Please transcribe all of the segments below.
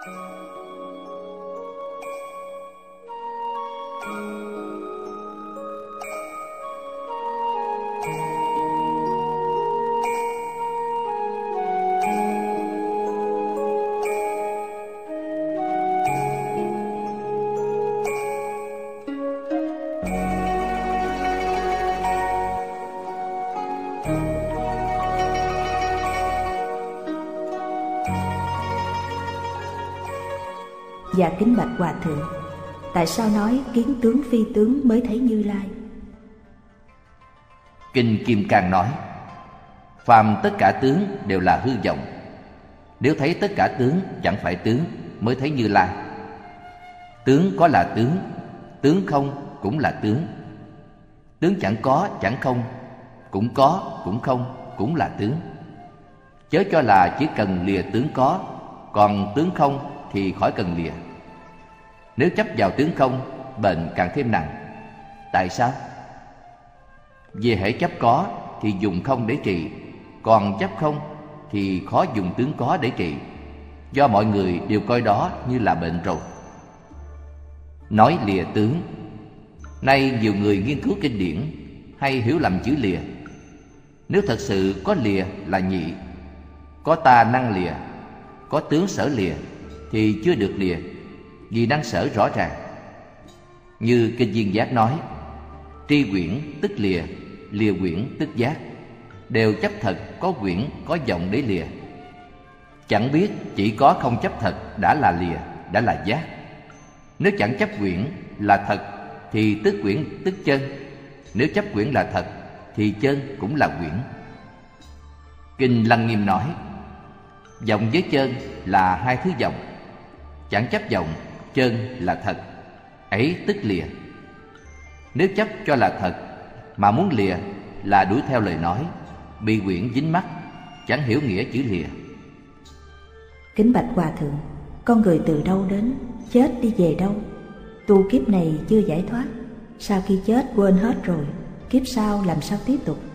Dạ kính bạch Hòa Thượng, tại sao nói kiến tướng phi tướng mới thấy Như Lai? Kinh Kim Cang nói, phàm tất cả tướng đều là hư vọng. Nếu thấy tất cả tướng chẳng phải tướng mới thấy Như Lai. Tướng có là tướng, tướng không cũng là tướng. Tướng chẳng có chẳng không, cũng có cũng không cũng là tướng. Chớ cho là chỉ cần lìa tướng có, còn tướng không thì khỏi cần lìa. Nếu chấp vào tướng không, bệnh càng thêm nặng. Tại sao? Vì hễ chấp có thì dùng không để trị, còn chấp không thì khó dùng tướng có để trị. Do mọi người đều coi đó như là bệnh rồi. Nói lìa tướng, nay nhiều người nghiên cứu kinh điển hay hiểu lầm chữ lìa. Nếu thật sự có lìa là nhị, có ta năng lìa, có tướng sở lìa thì chưa được lìa, vì năng sở rõ ràng. Như Kinh Viên Giác nói, tri quyển tức lìa, lìa quyển tức giác. Đều chấp thật có quyển có vọng để lìa. Chẳng biết chỉ có không chấp thật đã là lìa, đã là giác. Nếu chẳng chấp quyển là thật thì tức quyển tức chân. Nếu chấp quyển là thật thì chân cũng là quyển. Kinh Lăng Nghiêm nói, vọng với chân là hai thứ vọng. Chẳng chấp vọng, chân là thật, ấy tức lìa. Nếu chấp cho là thật mà muốn lìa là đuổi theo lời nói, bị quyển dính mắc, chẳng hiểu nghĩa chữ lìa. Kính bạch Hòa Thượng, con người từ đâu đến, chết đi về đâu? Tu kiếp này chưa giải thoát, sau khi chết quên hết rồi, kiếp sau làm sao tiếp tục?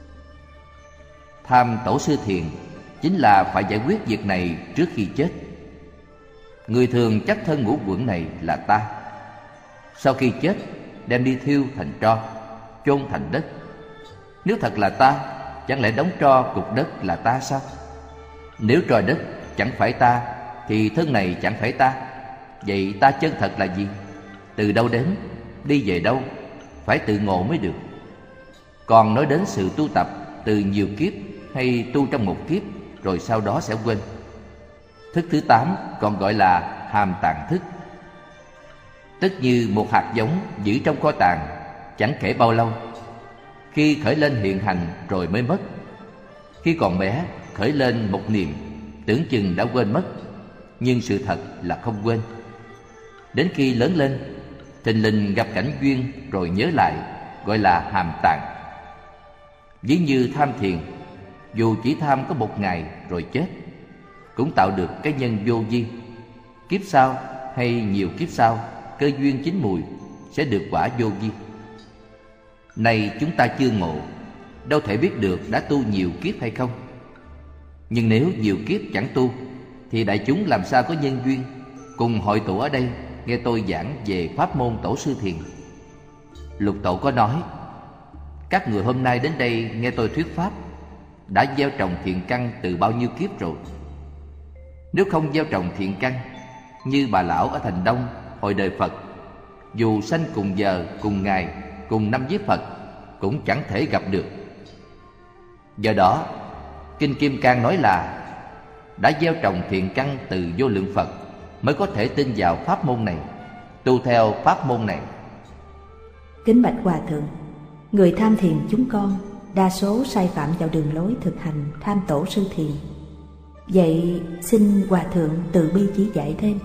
Tham tổ sư thiền chính là phải giải quyết việc này trước khi chết. Người thường chấp thân ngũ uẩn này là ta. Sau khi chết đem đi thiêu thành tro, chôn thành đất. Nếu thật là ta, chẳng lẽ đống tro cục đất là ta sao? Nếu tro đất chẳng phải ta thì thân này chẳng phải ta. Vậy ta chân thật là gì? Từ đâu đến, đi về đâu? Phải tự ngộ mới được. Còn nói đến sự tu tập từ nhiều kiếp hay tu trong một kiếp rồi sau đó sẽ quên. Thức thứ 8 còn gọi là hàm tàng thức. Tức như một hạt giống giữ trong kho tàng, chẳng kể bao lâu. Khi khởi lên hiện hành rồi mới mất. Khi còn bé khởi lên một niệm, tưởng chừng đã quên mất, nhưng sự thật là không quên. Đến khi lớn lên, thình lình gặp cảnh duyên rồi nhớ lại, gọi là hàm tàng. Ví như tham thiền, dù chỉ tham có một ngày rồi chết, cũng tạo được cái nhân vô vi. Kiếp sau hay nhiều kiếp sau, cơ duyên chín mùi sẽ được quả vô vi. Này chúng ta chưa ngộ, đâu thể biết được đã tu nhiều kiếp hay không. Nhưng nếu nhiều kiếp chẳng tu, thì đại chúng làm sao có nhân duyên cùng hội tụ ở đây nghe tôi giảng về pháp môn tổ sư thiền. Lục Tổ có nói, các người hôm nay đến đây nghe tôi thuyết pháp đã gieo trồng thiện căn từ bao nhiêu kiếp rồi. Nếu không gieo trồng thiện căn, như bà lão ở Thành Đông hồi đời Phật, dù sanh cùng giờ, cùng ngày, cùng năm với Phật, cũng chẳng thể gặp được. Do đó, Kinh Kim Cang nói là đã gieo trồng thiện căn từ vô lượng Phật mới có thể tin vào pháp môn này, tu theo pháp môn này. Kính bạch Hòa Thượng, người tham thiền chúng con đa số sai phạm vào đường lối thực hành tham tổ sư thiền. Vậy xin Hòa Thượng từ bi chỉ dạy thêm.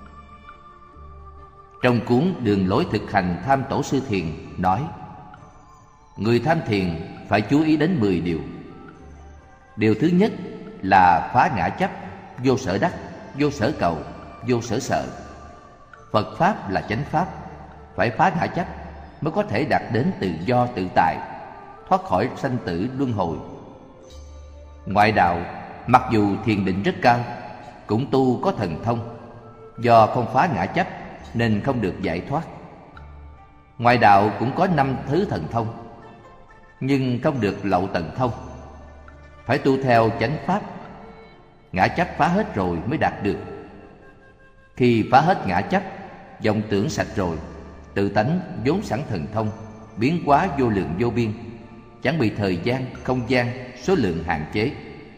Trong cuốn Đường lối thực hành tham tổ sư thiền nói, người tham thiền phải chú ý đến 10 điều. Điều thứ nhất là phá ngã chấp, vô sở đắc, vô sở cầu, vô sở sợ. Phật Pháp là chánh Pháp, phải phá ngã chấp mới có thể đạt đến tự do tự tại, thoát khỏi sanh tử luân hồi. Ngoại đạo mặc dù thiền định rất cao, cũng tu có thần thông, Do không phá ngã chấp nên không được giải thoát. Ngoại đạo cũng có 5 thứ thần thông, nhưng không được lậu tận thông. Phải tu theo chánh pháp. Ngã chấp phá hết rồi mới đạt được. Khi phá hết ngã chấp, vọng tưởng sạch rồi, tự tánh vốn sẵn thần thông, biến hóa vô lượng vô biên, chẳng bị thời gian, không gian, số lượng hạn chế.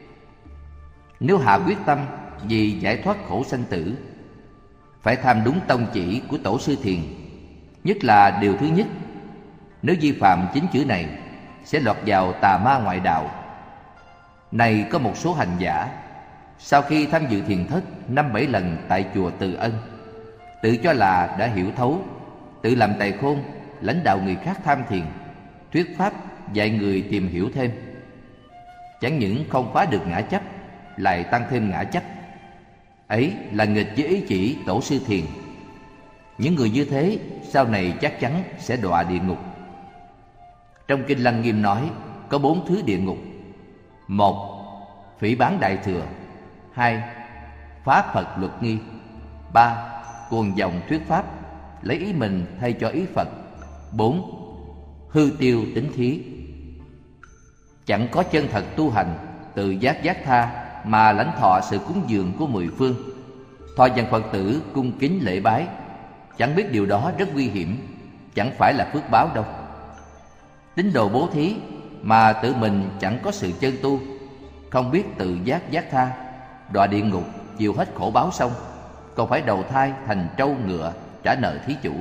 Nếu hạ quyết tâm vì giải thoát khổ sanh tử, phải tham đúng tông chỉ của Tổ sư Thiền. Nhất là điều thứ nhất, nếu vi phạm 9 chữ này sẽ lọt vào tà ma ngoại đạo. Này có một số hành giả, sau khi tham dự thiền thất 5-7 lần tại chùa Từ Ân, tự cho là đã hiểu thấu, tự làm tài khôn, lãnh đạo người khác tham thiền, thuyết pháp dạy người tìm hiểu thêm. Chẳng những không phá được ngã chấp, lại tăng thêm ngã chấp. Ấy là nghịch với ý chỉ Tổ sư Thiền. Những người như thế sau này chắc chắn sẽ đọa địa ngục. Trong Kinh Lăng Nghiêm nói có 4 thứ địa ngục. 1. Phỉ báng Đại Thừa. 2. Phá Phật luật nghi. 3. Cuồng vọng thuyết pháp, lấy ý mình thay cho ý Phật. 4. Hư tiêu tính thí. Chẳng có chân thật tu hành, tự giác giác tha mà lãnh thọ sự cúng dường của 10 phương, thọ dân Phật tử cung kính lễ bái, chẳng biết điều đó rất nguy hiểm, chẳng phải là phước báo đâu. Tín đồ bố thí mà tự mình chẳng có sự chân tu, không biết tự giác giác tha, đọa địa ngục chịu hết khổ báo xong, còn phải đầu thai thành trâu ngựa trả nợ thí chủ.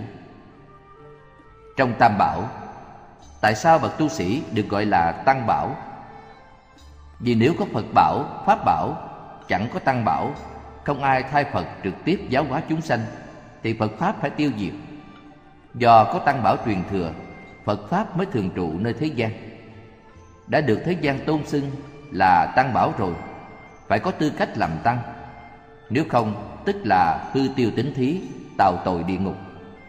Trong Tam Bảo, tại sao bậc tu sĩ được gọi là Tăng Bảo? Vì nếu có Phật Bảo, Pháp Bảo, chẳng có Tăng Bảo, không ai thay Phật trực tiếp giáo hóa chúng sanh, thì Phật Pháp phải tiêu diệt. Do có Tăng Bảo truyền thừa, Phật Pháp mới thường trụ nơi thế gian. Đã được thế gian tôn xưng là Tăng Bảo rồi, phải có tư cách làm Tăng. Nếu không, tức là hư tiêu tính thí, tạo tội địa ngục.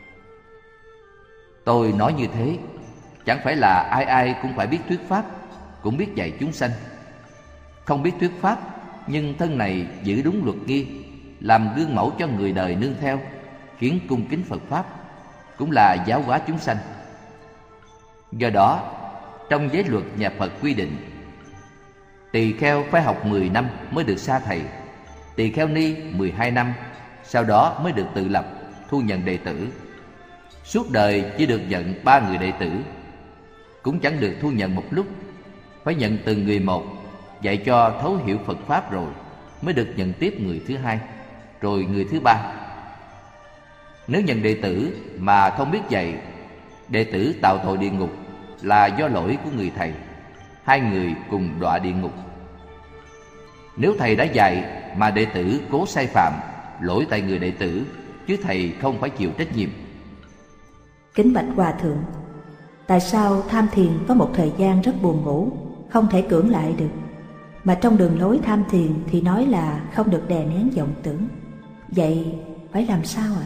Tôi nói như thế, chẳng phải là ai ai cũng phải biết thuyết Pháp, cũng biết dạy chúng sanh. Không biết thuyết Pháp, nhưng thân này giữ đúng luật nghi, làm gương mẫu cho người đời nương theo, khiến cung kính Phật Pháp, cũng là giáo hóa chúng sanh. Do đó, trong giới luật nhà Phật quy định, tỳ kheo phải học 10 năm mới được sa thầy, tỳ kheo ni 12 năm, sau đó mới được tự lập, thu nhận đệ tử. Suốt đời chỉ được nhận 3 người đệ tử, cũng chẳng được thu nhận một lúc, phải nhận từng người một, dạy cho thấu hiểu Phật Pháp rồi mới được nhận tiếp người thứ hai, rồi người thứ ba. Nếu nhận đệ tử mà không biết dạy, đệ tử tạo tội địa ngục là do lỗi của người thầy, hai người cùng đọa địa ngục. Nếu thầy đã dạy mà đệ tử cố sai phạm, lỗi tại người đệ tử, chứ thầy không phải chịu trách nhiệm. Kính bạch Hòa Thượng, tại sao tham thiền có một thời gian rất buồn ngủ, không thể cưỡng lại được, mà trong đường lối tham thiền thì nói là không được đè nén vọng tưởng? Vậy phải làm sao ạ?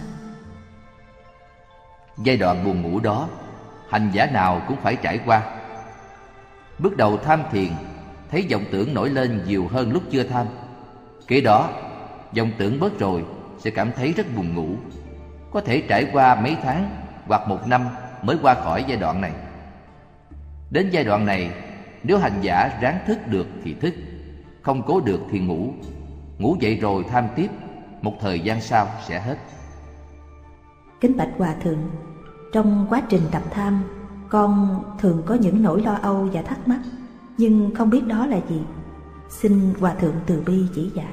Giai đoạn buồn ngủ đó, hành giả nào cũng phải trải qua. Bước đầu tham thiền, thấy vọng tưởng nổi lên nhiều hơn lúc chưa tham. Kế đó, vọng tưởng bớt rồi sẽ cảm thấy rất buồn ngủ. Có thể trải qua mấy tháng hoặc 1 năm mới qua khỏi giai đoạn này. Đến giai đoạn này, nếu hành giả ráng thức được thì thức, không cố được thì ngủ. Ngủ dậy rồi tham tiếp, một thời gian sau sẽ hết. Kính bạch Hòa Thượng, trong quá trình tập tham, con thường có những nỗi lo âu và thắc mắc, nhưng không biết đó là gì. Xin Hòa Thượng từ bi chỉ dạy.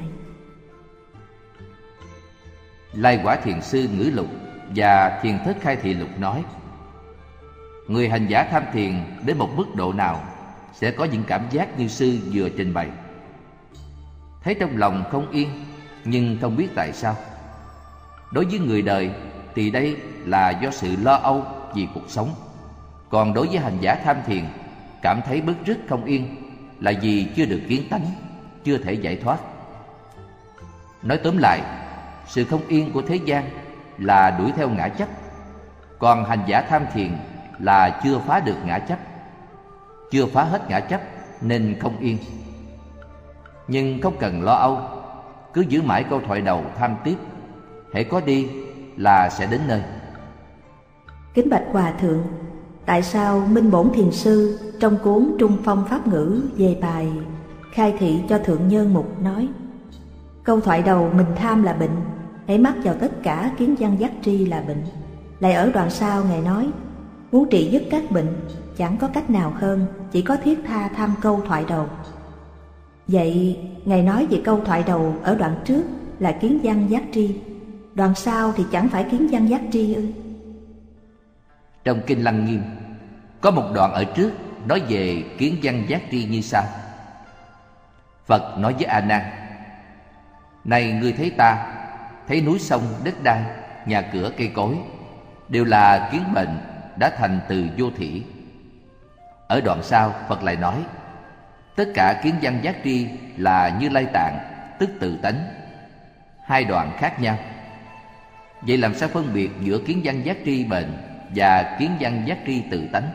Lai Quả Thiền Sư Ngữ Lục và Thiền Thất Khai Thị Lục nói, người hành giả tham thiền đến một mức độ nào sẽ có những cảm giác như sư vừa trình bày. Thấy trong lòng không yên, nhưng không biết tại sao. Đối với người đời thì đây là do sự lo âu vì cuộc sống. Còn đối với hành giả tham thiền, cảm thấy bứt rứt không yên là vì chưa được kiến tánh, chưa thể giải thoát. Nói tóm lại, sự không yên của thế gian là đuổi theo ngã chấp, còn hành giả tham thiền là chưa phá được ngã chấp. Chưa phá hết ngã chấp nên không yên. Nhưng không cần lo âu, cứ giữ mãi câu thoại đầu tham tiếp, hễ có đi là sẽ đến nơi. Kính bạch Hòa Thượng, tại sao Minh Bổn Thiền Sư trong cuốn Trung Phong Pháp Ngữ về bài khai thị cho Thượng Nhân Mục nói: câu thoại đầu mình tham là bệnh, hãy mắc vào tất cả kiến văn giác tri là bệnh. Lại ở đoạn sau Ngài nói muốn trị dứt các bệnh, chẳng có cách nào hơn, chỉ có thiết tha tham câu thoại đầu. Vậy Ngài nói về câu thoại đầu ở đoạn trước là kiến văn giác tri, đoạn sau thì chẳng phải kiến văn giác tri ư? Trong Kinh Lăng Nghiêm có một đoạn ở trước nói về kiến văn giác tri như sau. Phật nói với A Nan: này ngươi thấy ta, thấy núi sông đất đai, nhà cửa cây cối đều là kiến bệnh đã thành từ vô thỉ. Ở đoạn sau Phật lại nói tất cả kiến văn giác tri là Như Lai Tạng, tức tự tánh. Hai đoạn khác nhau. Vậy làm sao phân biệt giữa kiến văn giác tri bệnh và kiến văn giác tri tự tánh?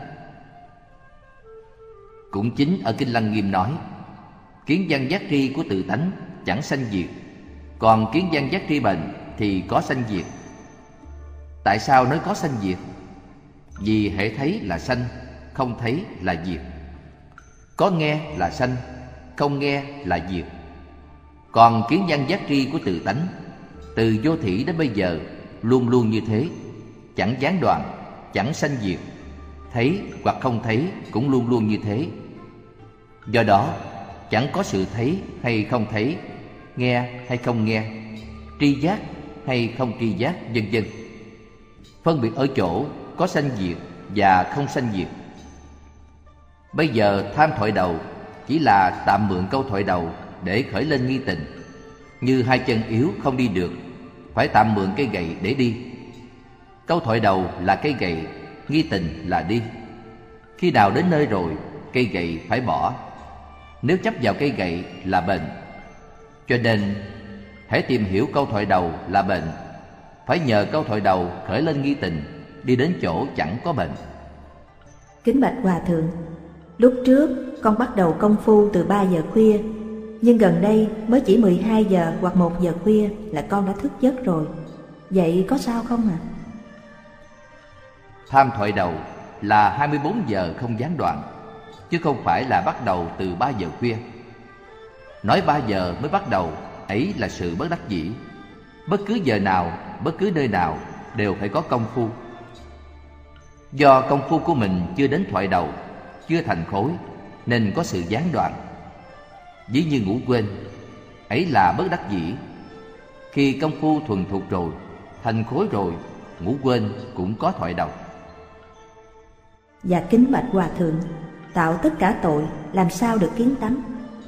Cũng chính ở Kinh Lăng Nghiêm nói kiến văn giác tri của tự tánh chẳng sanh diệt, còn kiến văn giác tri bệnh thì có sanh diệt. Tại sao nói có sanh diệt? Vì hễ thấy là sanh, không thấy là diệt. Có nghe là sanh, không nghe là diệt. Còn kiến văn giác tri của tự tánh từ vô thỉ đến bây giờ luôn luôn như thế, chẳng gián đoạn, chẳng sanh diệt. Thấy hoặc không thấy cũng luôn luôn như thế. Do đó chẳng có sự thấy hay không thấy, nghe hay không nghe, tri giác hay không tri giác, vân vân. Phân biệt ở chỗ có sanh diệt và không sanh diệt. Bây giờ tham thoại đầu chỉ là tạm mượn câu thoại đầu để khởi lên nghi tình. Như hai chân yếu không đi được, phải tạm mượn cây gậy để đi. Câu thoại đầu là cây gậy, nghi tình là đi. Khi nào đến nơi rồi, cây gậy phải bỏ. Nếu chấp vào cây gậy là bệnh. Cho nên hãy tìm hiểu câu thoại đầu là bệnh, phải nhờ câu thoại đầu khởi lên nghi tình, đi đến chỗ chẳng có bệnh. Kính bạch Hòa Thượng, lúc trước con bắt đầu công phu từ 3 giờ khuya, nhưng gần đây mới chỉ 12 giờ hoặc 1 giờ khuya là con đã thức giấc rồi. Vậy có sao không ạ? Tham thoại đầu là 24 giờ không gián đoạn, chứ không phải là bắt đầu từ 3 giờ khuya. Nói 3 giờ mới bắt đầu, ấy là sự bất đắc dĩ. Bất cứ giờ nào, bất cứ nơi nào đều phải có công phu. Do công phu của mình chưa đến thoại đầu, chưa thành khối, nên có sự gián đoạn. Ví như ngủ quên, ấy là bất đắc dĩ. Khi công phu thuần thục rồi, thành khối rồi, ngủ quên cũng có thoại đầu. Và kính bạch Hòa Thượng, tạo tất cả tội làm sao được kiến tánh?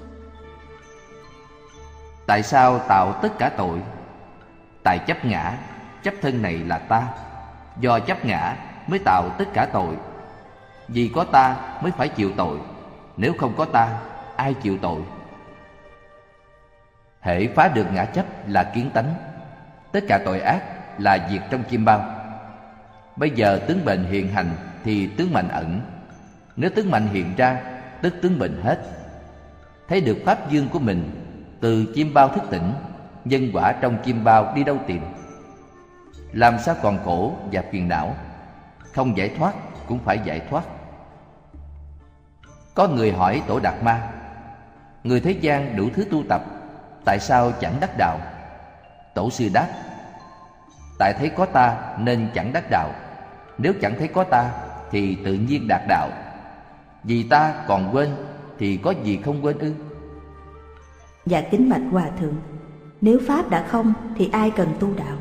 Tại sao tạo tất cả tội? Tại chấp ngã, chấp thân này là ta. Do chấp ngã mới tạo tất cả tội. Vì có ta mới phải chịu tội. Nếu không có ta, ai chịu tội? Hễ phá được ngã chấp là kiến tánh. Tất cả tội ác là diệt trong chim bao. Bây giờ tướng bệnh hiện hành thì tướng mạnh ẩn. Nếu tướng mạnh hiện ra, tức tướng bệnh hết. Thấy được pháp dương của mình, từ chim bao thức tỉnh, nhân quả trong chim bao đi đâu tìm? Làm sao còn khổ và phiền não? Không giải thoát cũng phải giải thoát. Có người hỏi Tổ Đạt Ma: người thế gian đủ thứ tu tập, tại sao chẳng đắc đạo? Tổ sư đáp: tại thấy có ta nên chẳng đắc đạo. Nếu chẳng thấy có ta thì tự nhiên đạt đạo. Vì ta còn quên thì có gì không quên ư? Dạ kính bạch Hòa Thượng, nếu Pháp đã không thì ai cần tu đạo?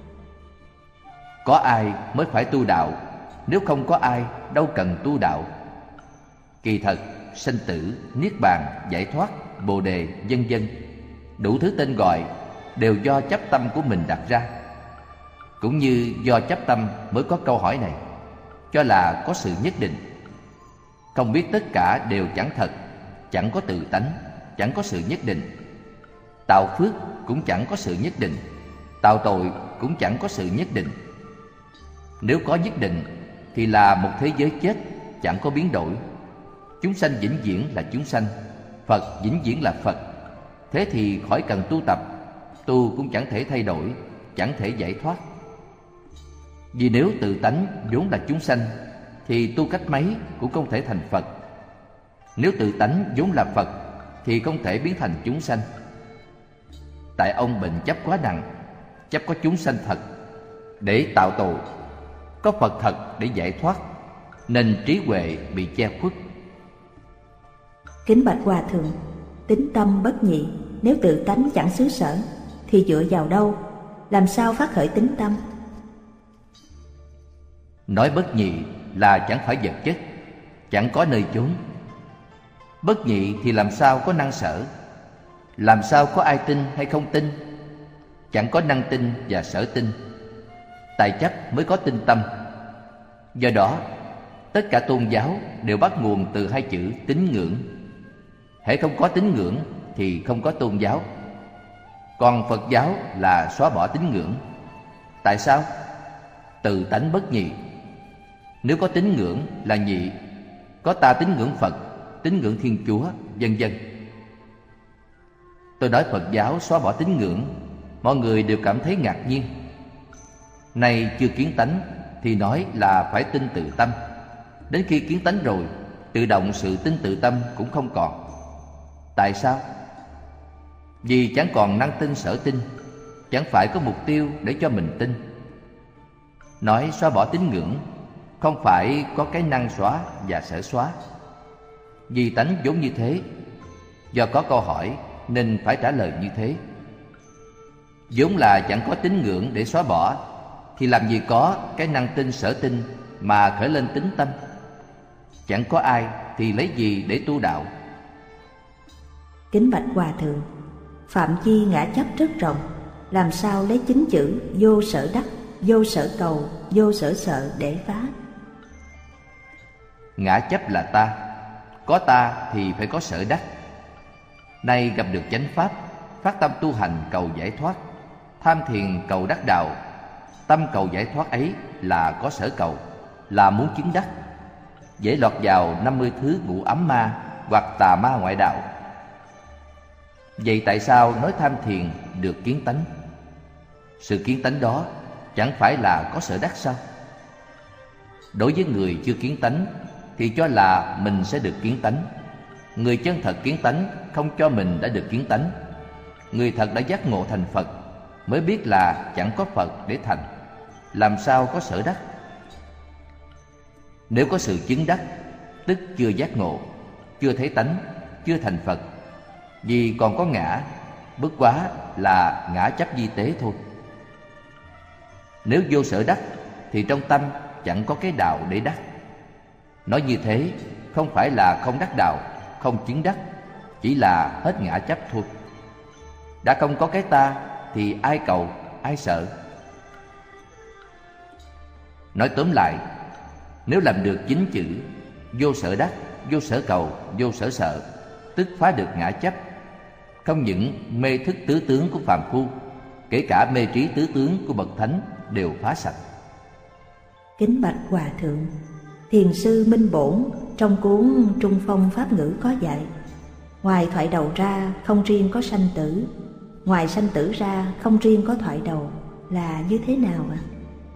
Có ai mới phải tu đạo, nếu không có ai đâu cần tu đạo. Kỳ thật, sanh tử, niết bàn, giải thoát, bồ đề, vân vân, đủ thứ tên gọi đều do chấp tâm của mình đặt ra. Cũng như do chấp tâm mới có câu hỏi này, cho là có sự nhất định. Không biết tất cả đều chẳng thật, chẳng có tự tánh, chẳng có sự nhất định. Tạo phước cũng chẳng có sự nhất định, tạo tội cũng chẳng có sự nhất định. Nếu có nhất định thì là một thế giới chết, chẳng có biến đổi. Chúng sanh vĩnh viễn là chúng sanh, Phật vĩnh viễn là Phật. Thế thì khỏi cần tu tập, tu cũng chẳng thể thay đổi, chẳng thể giải thoát. Vì nếu tự tánh vốn là chúng sanh thì tu cách mấy cũng không thể thành Phật. Nếu tự tánh vốn là Phật thì không thể biến thành chúng sanh. Tại ông bệnh chấp quá nặng, chấp có chúng sanh thật để tạo tội, có Phật thật để giải thoát, nên trí huệ bị che khuất. Kính bạch Hòa Thượng, tính tâm bất nhị, nếu tự tánh chẳng xứ sở thì dựa vào đâu, làm sao phát khởi tính tâm? Nói bất nhị là chẳng phải vật chất, chẳng có nơi chốn. Bất nhị thì làm sao có năng sở, làm sao có ai tin hay không tin? Chẳng có năng tin và sở tin, tài chấp mới có tinh tâm. Do đó, tất cả tôn giáo đều bắt nguồn từ hai chữ tín ngưỡng. Hễ không có tín ngưỡng thì không có tôn giáo. Còn Phật giáo là xóa bỏ tín ngưỡng. Tại sao? Từ tánh bất nhị. Nếu có tín ngưỡng là nhị, có ta tín ngưỡng Phật, tín ngưỡng Thiên Chúa, vân vân. Tôi nói Phật giáo xóa bỏ tín ngưỡng, mọi người đều cảm thấy ngạc nhiên. Nay chưa kiến tánh thì nói là phải tin tự tâm. Đến khi kiến tánh rồi, tự động sự tin tự tâm cũng không còn. Tại sao? Vì chẳng còn năng tin sở tin, chẳng phải có mục tiêu để cho mình tin. Nói xóa bỏ tín ngưỡng, không phải có cái năng xóa và sở xóa. Vì tánh vốn như thế. Do có câu hỏi nên phải trả lời như thế. Vốn là chẳng có tín ngưỡng để xóa bỏ, thì làm gì có cái năng tin sở tin mà khởi lên tín tâm? Chẳng có ai thì lấy gì để tu đạo? Kính bạch Hòa Thượng, phạm vi ngã chấp rất rộng, làm sao lấy chính chữ vô sở đắc, vô sở cầu, vô sở sợ để phá? Ngã chấp là ta, có ta thì phải có sở đắc. Nay gặp được chánh pháp, phát tâm tu hành cầu giải thoát, tham thiền cầu đắc đạo. Tâm cầu giải thoát ấy là có sở cầu, là muốn chứng đắc, dễ lọt vào 50 thứ ngũ ấm ma hoặc tà ma ngoại đạo. Vậy tại sao nói tham thiền được kiến tánh? Sự kiến tánh đó chẳng phải là có sở đắc sao? Đối với người chưa kiến tánh thì cho là mình sẽ được kiến tánh. Người chân thật kiến tánh không cho mình đã được kiến tánh. Người thật đã giác ngộ thành Phật mới biết là chẳng có Phật để thành, làm sao có sở đắc? Nếu có sự chứng đắc, tức chưa giác ngộ, chưa thấy tánh, chưa thành Phật. Vì còn có ngã, bất quá là ngã chấp vi tế thôi. Nếu vô sở đắc thì trong tâm chẳng có cái đạo để đắc. Nói như thế không phải là không đắc đạo, không chứng đắc, chỉ là hết ngã chấp thôi. Đã không có cái ta thì ai cầu, ai sợ? Nói tóm lại, nếu làm được chính chữ vô sở đắc, vô sở cầu, vô sở sợ, tức phá được ngã chấp. Không những mê thức tứ tướng của phàm phu, kể cả mê trí tứ tướng của bậc thánh đều phá sạch. Kính bạch Hòa Thượng, Thiền sư Minh Bổn trong cuốn Trung Phong Pháp Ngữ có dạy, ngoài thoại đầu ra không riêng có sanh tử, ngoài sanh tử ra không riêng có thoại đầu, là như thế nào ạ?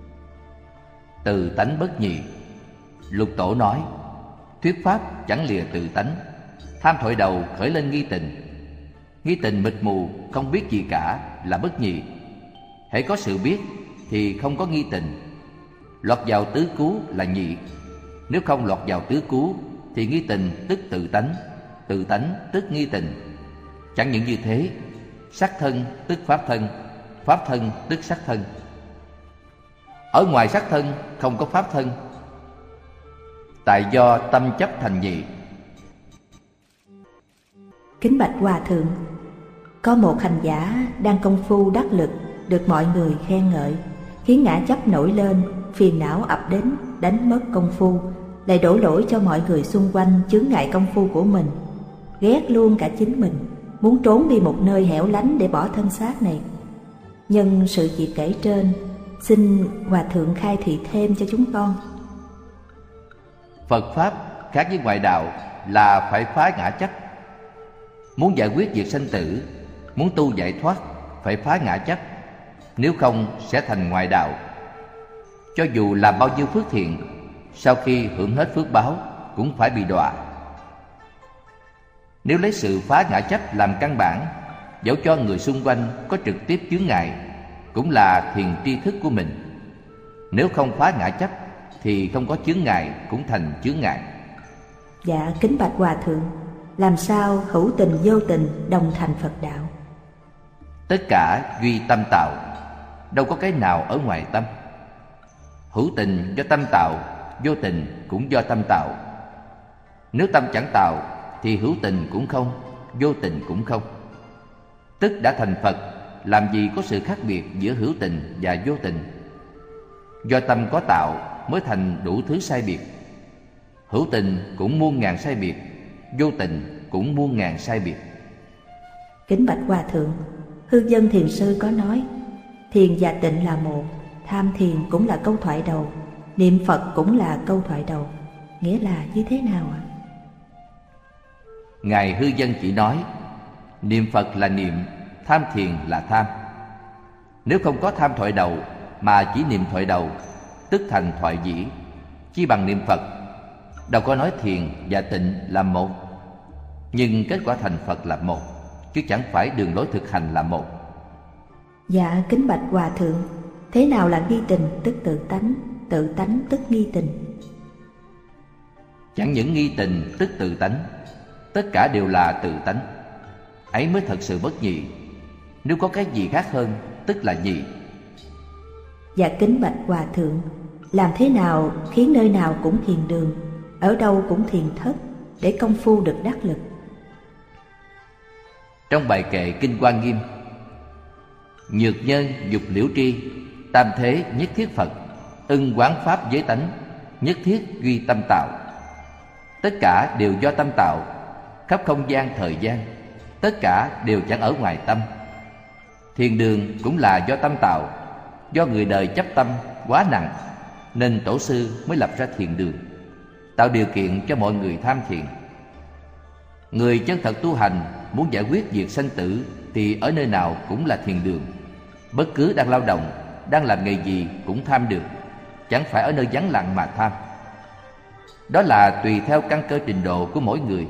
Từ tánh bất nhị. Lục Tổ nói, thuyết pháp chẳng lìa từ tánh. Tham thoại đầu khởi lên nghi tình. Nghi tình mịt mù không biết gì cả là bất nhị. Hễ có sự biết thì không có nghi tình. Lọt vào tứ cứu là nhị. Nếu không lọt vào tứ cứu thì nghi tình tức tự tánh tức nghi tình. Chẳng những như thế, sắc thân tức pháp thân, pháp thân tức sắc thân. Ở ngoài sắc thân không có pháp thân, tại do tâm chấp thành nhị. Kính bạch Hòa Thượng, có một hành giả đang công phu đắc lực, được mọi người khen ngợi, khiến ngã chấp nổi lên, phiền não ập đến, đánh mất công phu, lại đổ lỗi cho mọi người xung quanh chướng ngại công phu của mình, ghét luôn cả chính mình, muốn trốn đi một nơi hẻo lánh để bỏ thân xác này. Nhân sự việc kể trên, xin Hòa Thượng khai thị thêm cho chúng con. Phật Pháp khác với ngoại đạo là phải phá ngã chấp. Muốn giải quyết việc sanh tử, muốn tu giải thoát, phải phá ngã chấp. nếu không sẽ thành ngoại đạo. Cho dù làm bao nhiêu phước thiện, sau khi hưởng hết phước báo cũng phải bị đọa. Nếu lấy sự phá ngã chấp làm căn bản, dẫu cho người xung quanh có trực tiếp chướng ngại, cũng là thiền tri thức của mình. Nếu không phá ngã chấp thì không có chướng ngại cũng thành chướng ngại. Dạ kính bạch Hòa Thượng, làm sao hữu tình vô tình đồng thành Phật đạo? Tất cả duy tâm tạo, đâu có cái nào ở ngoài tâm. Hữu tình do tâm tạo, vô tình cũng do tâm tạo. Nếu tâm chẳng tạo thì hữu tình cũng không, vô tình cũng không. Tức đã thành Phật, làm gì có sự khác biệt giữa hữu tình và vô tình. Do tâm có tạo mới thành đủ thứ sai biệt. Hữu tình cũng muôn ngàn sai biệt, vô tình cũng muôn ngàn sai biệt. Kính bạch Hòa Thượng, hư dân thiền sư có nói thiền và tịnh là một, tham thiền cũng là câu thoại đầu, niệm Phật cũng là câu thoại đầu. Nghĩa là như thế nào ạ? Ngài hư dân chỉ nói niệm Phật là niệm, tham thiền là tham. Nếu không có tham thoại đầu mà chỉ niệm thoại đầu, tức thành thoại dĩ, chi bằng niệm Phật. Đâu có nói thiền và tịnh là một, nhưng kết quả thành Phật là một, chứ chẳng phải đường lối thực hành là một. Dạ kính bạch Hòa Thượng, thế nào là nghi tình tức tự tánh tức nghi tình? Chẳng những nghi tình tức tự tánh, tất cả đều là tự tánh. Ấy mới thật sự bất nhị. Nếu có cái gì khác hơn, tức là nhị. Dạ kính bạch Hòa Thượng, làm thế nào khiến nơi nào cũng thiền đường, ở đâu cũng thiền thất, để công phu được đắc lực? Trong bài kệ Kinh Hoa Nghiêm: nhược nhân dục liễu tri, tam thế nhất thiết Phật, ưng quán pháp giới tánh, nhất thiết duy tâm tạo. Tất cả đều do tâm tạo, khắp không gian thời gian, tất cả đều chẳng ở ngoài tâm. Thiền đường cũng là do tâm tạo. Do người đời chấp tâm quá nặng, nên tổ sư mới lập ra thiền đường, tạo điều kiện cho mọi người tham thiền. Người chân thật tu hành muốn giải quyết việc sanh tử thì ở nơi nào cũng là thiền đường. Bất cứ đang lao động, đang làm nghề gì cũng tham được, chẳng phải ở nơi vắng lặng mà tham. Đó là tùy theo căn cơ trình độ của mỗi người.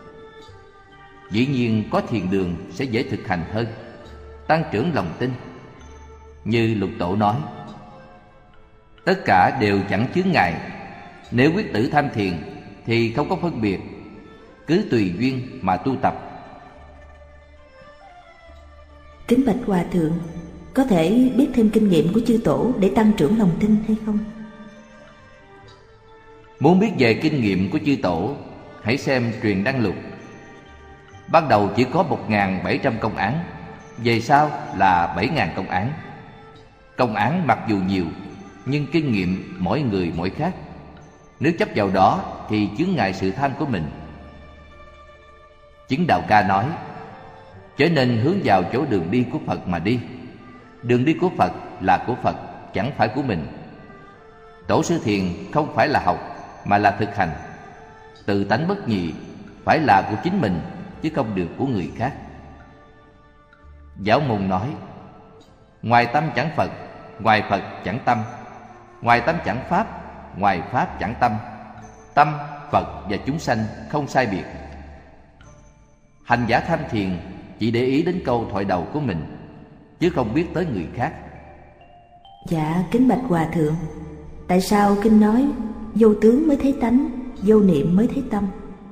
Dĩ nhiên có thiền đường sẽ dễ thực hành hơn, tăng trưởng lòng tin. Như Lục Tổ nói, tất cả đều chẳng chướng ngại. Nếu quyết tử tham thiền thì không có phân biệt, cứ tùy duyên mà tu tập. Kính bạch Hòa Thượng, có thể biết thêm kinh nghiệm của chư Tổ để tăng trưởng lòng tin hay không? Muốn biết về kinh nghiệm của chư Tổ, hãy xem Truyền Đăng Lục. Ban đầu chỉ có 1.700 công án, về sau là 7.000 công án. Công án mặc dù nhiều, nhưng kinh nghiệm mỗi người mỗi khác. Nếu chấp vào đó thì chướng ngại sự tham của mình. Chứng Đạo Ca nói, chớ nên hướng vào chỗ đường đi của Phật mà đi. Đường đi của Phật là của Phật, chẳng phải của mình. Tổ sư thiền không phải là học, mà là thực hành. Tự tánh bất nhị phải là của chính mình, chứ không được của người khác. Giáo môn nói, ngoài tâm chẳng Phật, ngoài Phật chẳng tâm, ngoài tâm chẳng Pháp, ngoài Pháp chẳng tâm. Tâm, Phật và chúng sanh không sai biệt. Hành giả tham thiền chỉ để ý đến câu thoại đầu của mình, chứ không biết tới người khác. Dạ kính bạch Hòa Thượng, tại sao kinh nói vô tướng mới thấy tánh, vô niệm mới thấy tâm?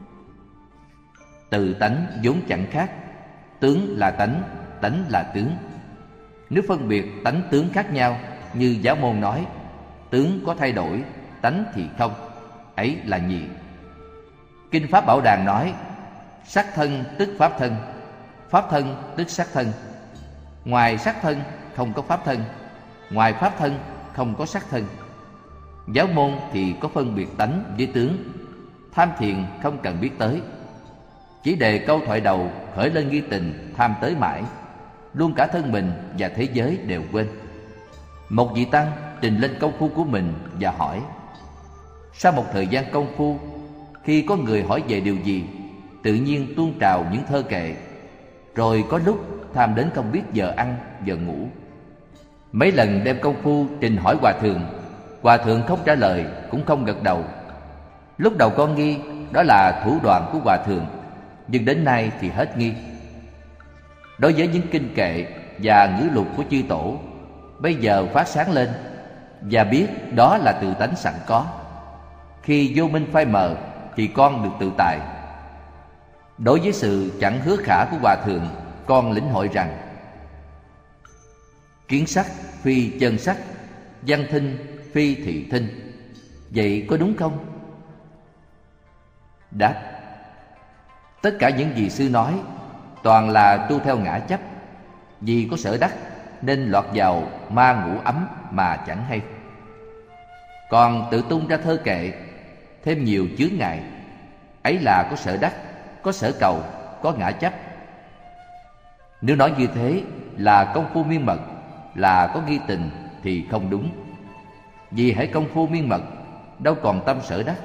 Tự tánh vốn chẳng khác. Tướng là tánh, tánh là tướng. Nếu phân biệt tánh tướng khác nhau, như giáo môn nói, tướng có thay đổi, tánh thì không, ấy là nhị. Kinh Pháp Bảo Đàn nói, sắc thân tức pháp thân, pháp thân tức sắc thân. Ngoài sắc thân không có pháp thân, ngoài pháp thân không có sắc thân. Giáo môn thì có phân biệt tánh với tướng. Tham thiền không cần biết tới, chỉ đề câu thoại đầu khởi lên nghi tình, tham tới mãi, luôn cả thân mình và thế giới đều quên. Một vị tăng trình lên công phu của mình và hỏi. Sau một thời gian công phu, khi có người hỏi về điều gì, tự nhiên tuôn trào những thơ kệ. Rồi có lúc tham đến không biết giờ ăn, giờ ngủ. Mấy lần đem công phu trình hỏi Hòa thượng không trả lời cũng không gật đầu. Lúc đầu con nghi đó là thủ đoạn của Hòa thượng, nhưng đến nay thì hết nghi. Đối với những kinh kệ và ngữ lục của chư tổ, bây giờ phát sáng lên và biết đó là tự tánh sẵn có. Khi vô minh phai mờ thì con được tự tại. Đối với sự chẳng hứa khả của Hòa thượng, con lĩnh hội rằng kiến sắc phi chân sắc, văn thinh phi thị thinh. Vậy có đúng không? Đáp: tất cả những gì sư nói toàn là tu theo ngã chấp. Vì có sở đắc nên lọt vào ma ngủ ấm mà chẳng hay. Còn tự tung ra thơ kệ thêm nhiều chướng ngại, ấy là có sở đắc, có sở cầu, có ngã chấp. Nếu nói như thế là công phu miên mật, là có nghi tình thì không đúng. Vì hãy công phu miên mật, đâu còn tâm sở đắc.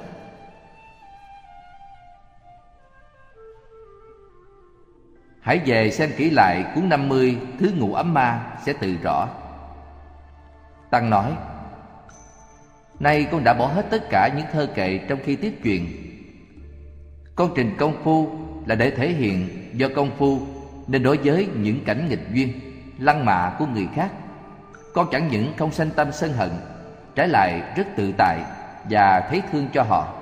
Hãy về xem kỹ lại cuốn 50 Thứ Ngủ Ấm Ma sẽ tự rõ. Tăng nói: nay con đã bỏ hết tất cả những thơ kệ trong khi tiếp truyền. Con trình công phu là để thể hiện do công phu, nên đối với những cảnh nghịch duyên, lăng mạ của người khác, con chẳng những không sanh tâm sân hận, trái lại rất tự tại và thấy thương cho họ.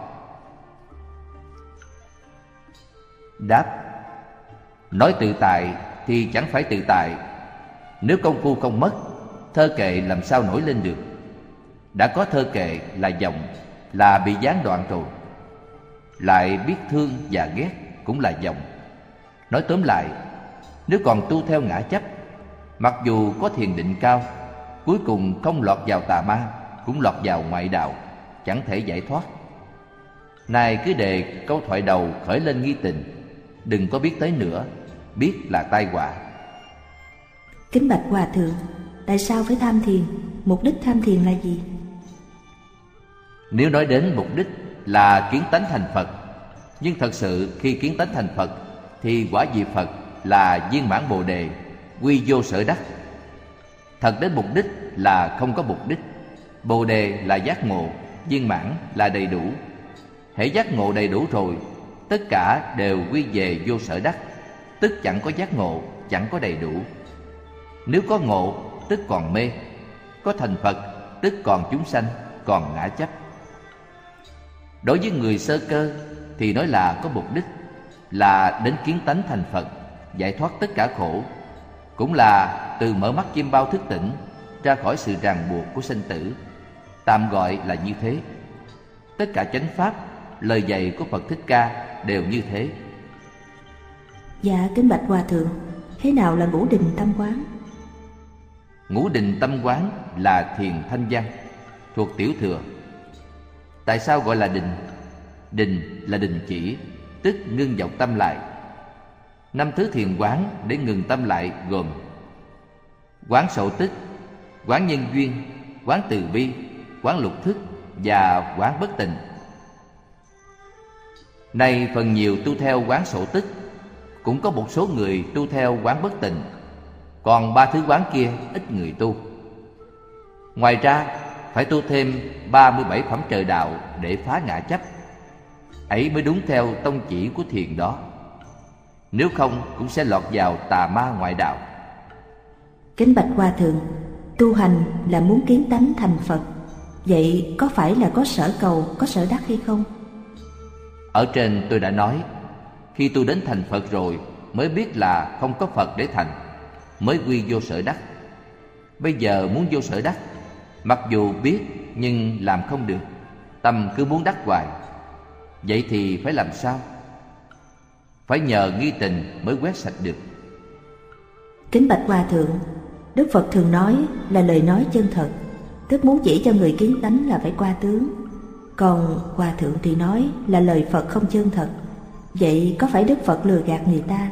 Đáp: nói tự tại thì chẳng phải tự tại. Nếu công phu không mất, thơ kệ làm sao nổi lên được? Đã có thơ kệ là vọng, là bị gián đoạn rồi. Lại biết thương và ghét cũng là vọng. Nói tóm lại, nếu còn tu theo ngã chấp, mặc dù có thiền định cao, cuối cùng không lọt vào tà ma, cũng lọt vào ngoại đạo, chẳng thể giải thoát. Này cứ đề câu thoại đầu khởi lên nghi tình, đừng có biết tới nữa, biết là tai họa. Kính bạch Hòa thượng, tại sao phải tham thiền? Mục đích tham thiền là gì? Nếu nói đến mục đích là kiến tánh thành Phật, nhưng thật sự khi kiến tánh thành Phật thì quả vị Phật là viên mãn Bồ Đề, quy vô sở đắc. Thật đến mục đích là không có mục đích. Bồ Đề là giác ngộ, viên mãn là đầy đủ. Hễ giác ngộ đầy đủ rồi, tất cả đều quy về vô sở đắc, tức chẳng có giác ngộ, chẳng có đầy đủ. Nếu có ngộ, tức còn mê. Có thành Phật, tức còn chúng sanh, còn ngã chấp. Đối với người sơ cơ thì nói là có mục đích, là đến kiến tánh thành Phật, giải thoát tất cả khổ, cũng là từ mở mắt chiêm bao thức tỉnh, ra khỏi sự ràng buộc của sinh tử. Tạm gọi là như thế. Tất cả chánh pháp, lời dạy của Phật Thích Ca đều như thế. Dạ kính bạch Hòa thượng, thế nào là ngũ định tâm quán? Ngũ định tâm quán là thiền thanh văn, thuộc tiểu thừa. Tại sao gọi là định? Định là đình chỉ, tức ngưng vọng tâm lại. 5 thứ thiền quán để ngừng tâm lại gồm: quán sổ tức, quán nhân duyên, quán từ bi, quán lục thức và quán bất tịnh. Nay phần nhiều tu theo quán sổ tức, cũng có một số người tu theo quán bất tịnh, còn 3 thứ quán kia ít người tu. Ngoài ra phải tu thêm 37 phẩm trời đạo để phá ngã chấp, ấy mới đúng theo tông chỉ của thiền đó. Nếu không cũng sẽ lọt vào tà ma ngoại đạo. Kính bạch Hòa thượng, tu hành là muốn kiến tánh thành Phật, vậy có phải là có sở cầu, có sở đắc hay không? Ở trên tôi đã nói, khi tu đến thành Phật rồi mới biết là không có Phật để thành, mới quy vô sở đắc. Bây giờ muốn vô sở đắc, mặc dù biết nhưng làm không được, tâm cứ muốn đắc hoài. Vậy thì phải làm sao? Phải nhờ nghi tình mới quét sạch được. Kính bạch Hòa thượng, Đức Phật thường nói là lời nói chân thật, tức muốn chỉ cho người kiến tánh là phải qua tướng. Còn Hòa thượng thì nói là lời Phật không chân thật. Vậy có phải Đức Phật lừa gạt người ta?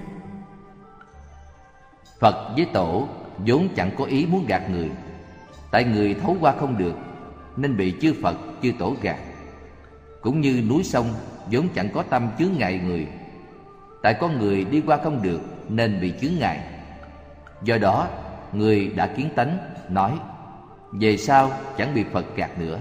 Phật với Tổ vốn chẳng có ý muốn gạt người. Tại người thấu qua không được nên bị chư Phật, chư Tổ gạt. Cũng như núi sông vốn chẳng có tâm chướng ngại người. Tại có người đi qua không được nên bị chướng ngại. Do đó người đã kiến tánh nói: về sau chẳng bị Phật gạt nữa.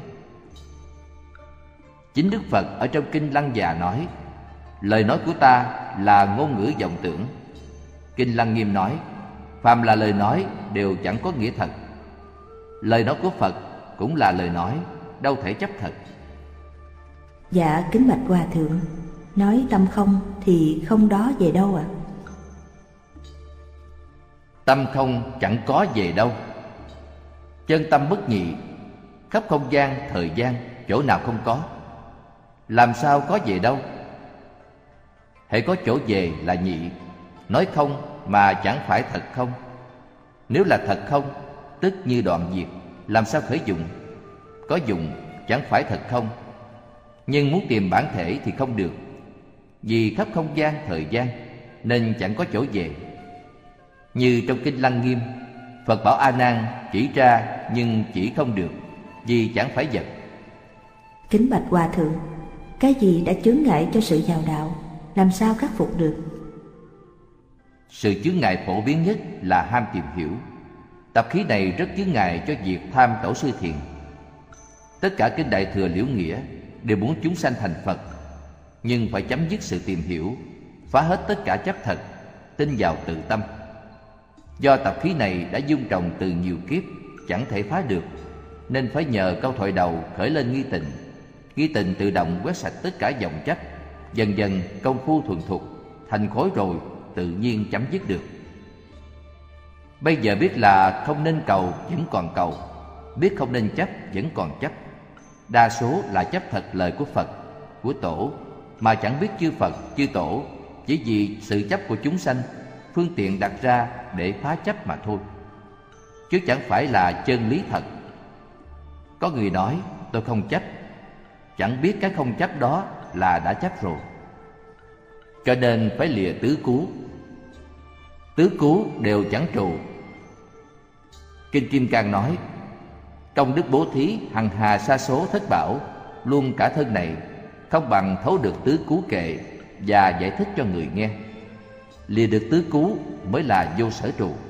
Chính Đức Phật ở trong Kinh Lăng Già nói: lời nói của ta là ngôn ngữ vọng tưởng. Kinh Lăng Nghiêm nói: phàm là lời nói đều chẳng có nghĩa thật. Lời nói của Phật cũng là lời nói, đâu thể chấp thật. Dạ kính bạch Hòa Thượng, nói tâm không thì không đó về đâu ạ? Tâm không chẳng có về đâu. Chân tâm bất nhị, khắp không gian, thời gian, chỗ nào không có. Làm sao có về đâu? Hễ có chỗ về là nhị. Nói không mà chẳng phải thật không. Nếu là thật không, tức như đoạn diệt, làm sao khởi dụng? Có dụng chẳng phải thật không. Nhưng muốn tìm bản thể thì không được. Vì khắp không gian, thời gian, nên chẳng có chỗ về. Như trong Kinh Lăng Nghiêm, Phật bảo A Nan chỉ ra nhưng chỉ không được, vì chẳng phải vật. Kính bạch Hòa Thượng, cái gì đã chướng ngại cho sự vào đạo, làm sao khắc phục được? Sự chướng ngại phổ biến nhất là ham tìm hiểu. Tập khí này rất chướng ngại cho việc tham tổ sư thiền. Tất cả kinh Đại Thừa Liễu Nghĩa đều muốn chúng sanh thành Phật, nhưng phải chấm dứt sự tìm hiểu, phá hết tất cả chấp thật, tin vào tự tâm. Do tập khí này đã dung trồng từ nhiều kiếp, chẳng thể phá được, nên phải nhờ câu thoại đầu khởi lên nghi tình. Nghi tình tự động quét sạch tất cả vọng chấp. Dần dần công phu thuần thục, thành khối rồi tự nhiên chấm dứt được. Bây giờ biết là không nên cầu vẫn còn cầu, biết không nên chấp vẫn còn chấp. Đa số là chấp thật lời của Phật, của Tổ, mà chẳng biết chư Phật, chư Tổ chỉ vì sự chấp của chúng sanh, phương tiện đặt ra để phá chấp mà thôi, chứ chẳng phải là chân lý thật. Có người nói tôi không chấp, chẳng biết cái không chấp đó là đã chấp rồi. Cho nên phải lìa tứ cú. Tứ cú đều chẳng trụ. Kinh Kim Cang nói: công đức bố thí hằng hà sa số thất bảo, luôn cả thân này không bằng thấu được tứ cú kệ và giải thích cho người nghe. Lìa được tứ cú mới là vô sở trụ.